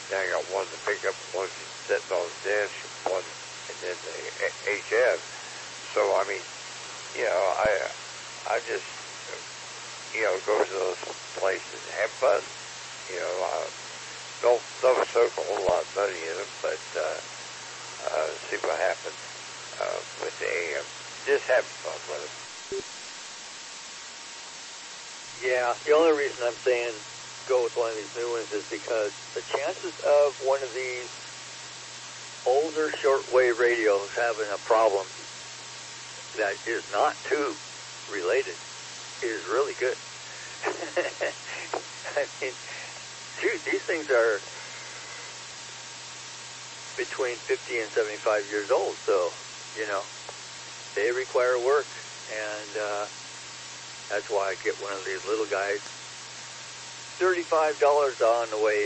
I got one the pickup, one sitting on the desk, one, and then the HF. So I mean, you know, I just, you know, go to those places and have fun. You know, don't soak a whole lot of money in them, but see what happens with the AM. Just have fun with them. Yeah, the only reason I'm saying go with one of these new ones is because the chances of one of these older shortwave radios having a problem that is not tube related is really good. I mean, shoot, these things are between 50 and 75 years old, so, you know, they require work, and that's why I get one of these little guys. $35 on the way